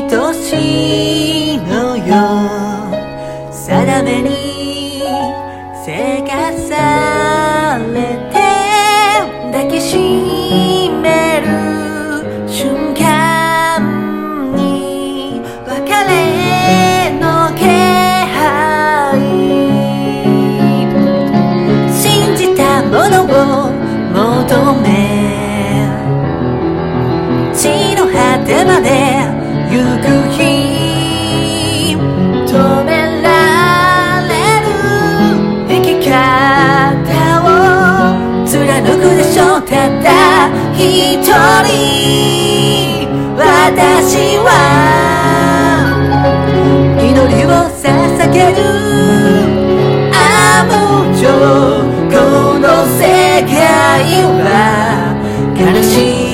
愛しいのよ。定めにせかされて抱きしめる瞬間に別れの気配、信じたものを求め地の果てまで行く日、止められる生き方を貫くでしょう。ただ一人私は祈りを捧げる。無情この世界は悲しい